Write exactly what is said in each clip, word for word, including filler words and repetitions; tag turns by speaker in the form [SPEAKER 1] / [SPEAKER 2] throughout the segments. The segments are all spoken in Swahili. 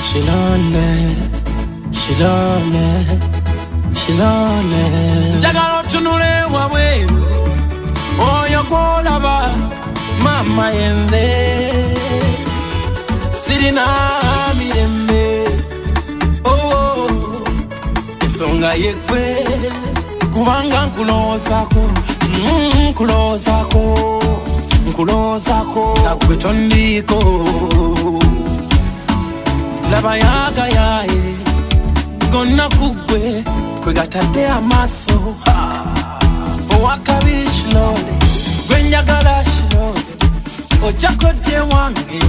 [SPEAKER 1] She lonely, she lonely, she lonely. Jagalo tunule wawe, oyo golaba, mama yenze. Sirina mirembe, oh, isonga yekwe, kubanga nkulosako, mm, nkulosako, nkulosako, nakwetondiko. Laba yaga yae, gonna kugwe, kwegatade amaso. Owakabi shilole, gwenyagala shilole, ojako de wange.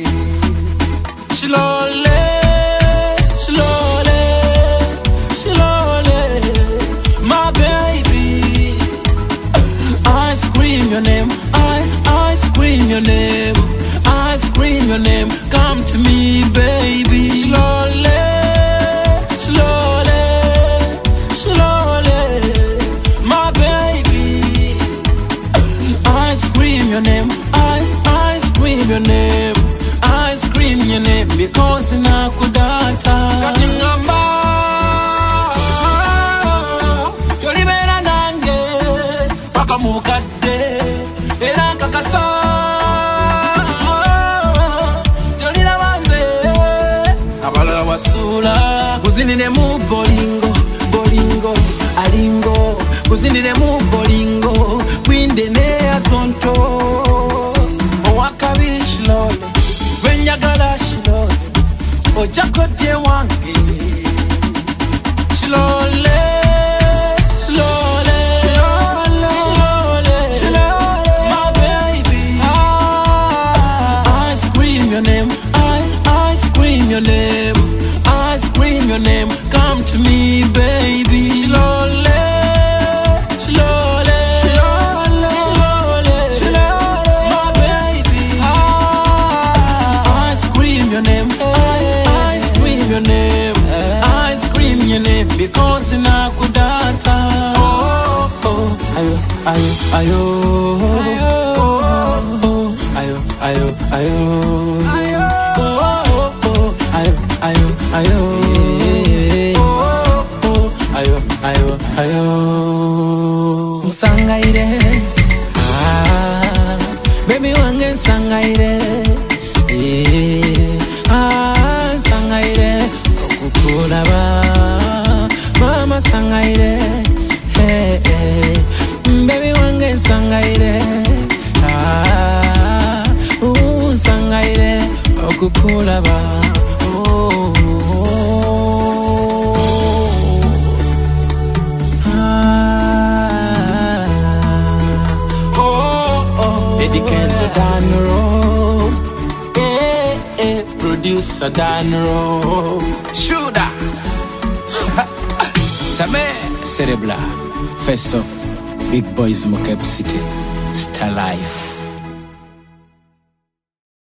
[SPEAKER 1] Shilole, shilole, shilole, my baby. I scream your name, I, I scream your name, I scream your name. Come to me, baby. Shilole, shilole, shilole, my baby. I scream your name, I, I scream your name, I scream your name because na kudata. Katingamba, yolibera nange, paka mukade, era kakasa. Jolina wanze, abalala wasula. Kuzinire mu bolingo, bolingo, alingo. Kuzinire mu bolingo, kwinde ne asonto. Owakabi shilole, gwenyagala shilole, ojako de wange. Shilole, shilole, shilole, shilole, shilole, my baby. I scream your name, I, I scream your name, I scream your name. Come to me, baby. Shilole, shilole, shilole, shilole, shilole, my baby. I scream your name, I, I scream your name, I scream your name because na kudata. Oh, oh, ayo, ayo, ayo, oh, oh, ayo, ayo, ayo, oh, oh, ayo, ayo, ayo, oh, oh, ayo, ayo, ayo. Sangaire, ah, baby wange sangaire, eh, ah, sangaire, okukulaba, mama sangaire, hey, hey, baby wange sangaire, ah, uh, sangaire, okukulaba, oh, oh, ah, oh, oh, Eddie Kenzo Danro, eh, eh, producer Danro, Shooter, Same, Cerebla, Face Off, Big Boys Mokep City, Star Life.